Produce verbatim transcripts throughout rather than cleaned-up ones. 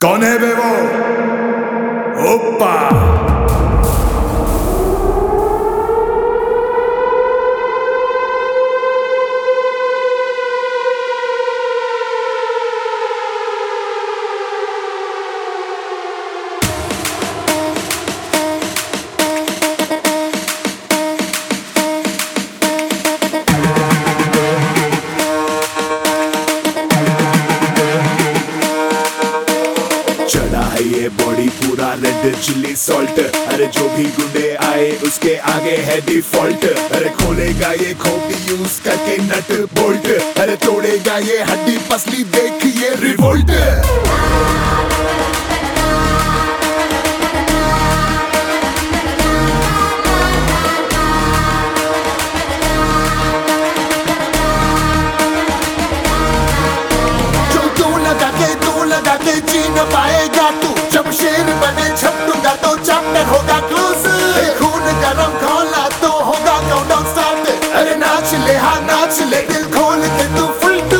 कौन है बे वो? ओप्पा। चढ़ा है ये बॉडी पूरा रेड चिल्ली सॉल्ट। अरे जो भी गुंडे आए उसके आगे है डिफॉल्ट। अरे खोलेगा ये खोपड़ी यूज करके नट बोल्ट। अरे तोड़ेगा ये हड्डी पसली देख ये रिवोल्ट। जी न पाएगा तू जब शेर बने छपटूंगा तो चैप्टर होगा क्लोज। खून गरम खोला तो होगा काउंटडाउन स्टार्ट। अरे नाच ले हाँ नाच ले दिल खोल के तू फुल टू।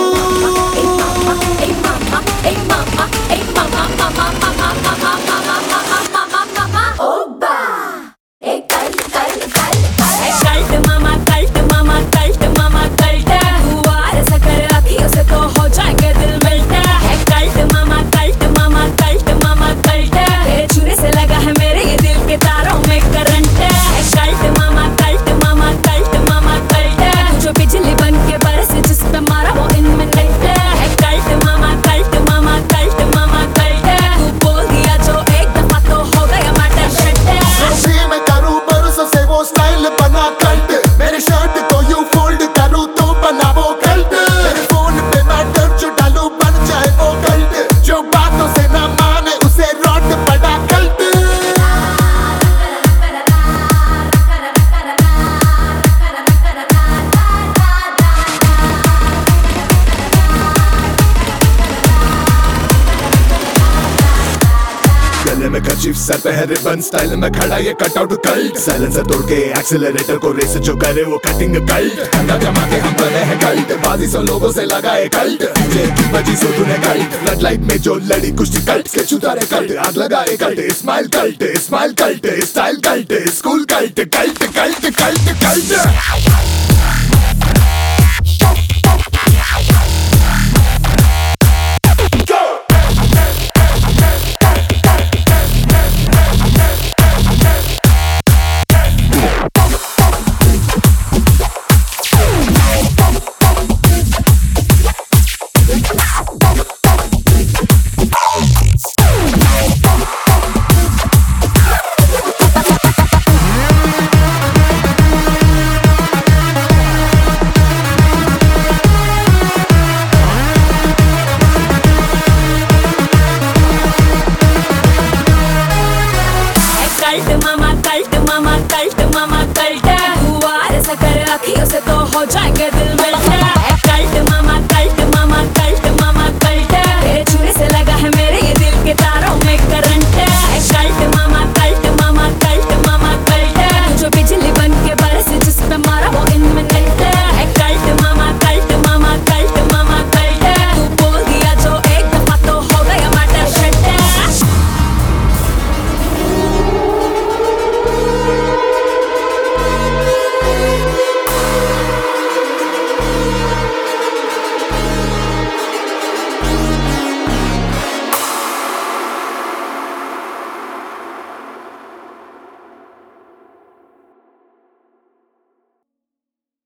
में कर्चीफ सर पे है रिबन स्टाइल में खड़ा ये कट आउट कल्ट। साइलेंसर तोड़ के एक्सीलरेटर को रेस जो करे वो कटिंग कल्ट। ठंडा जमा के हम बने हैं कल्ट। बाजी सौ लोगों से लगाए कल्ट। डीजे की बजी सो तूने कल्ट। रेड लाइट में जो लड़ी कुश्ती कल्ट के चुतारे कल्ट। आग लगाए cult smile cult smile cult style cult school cult cult cult cult cult.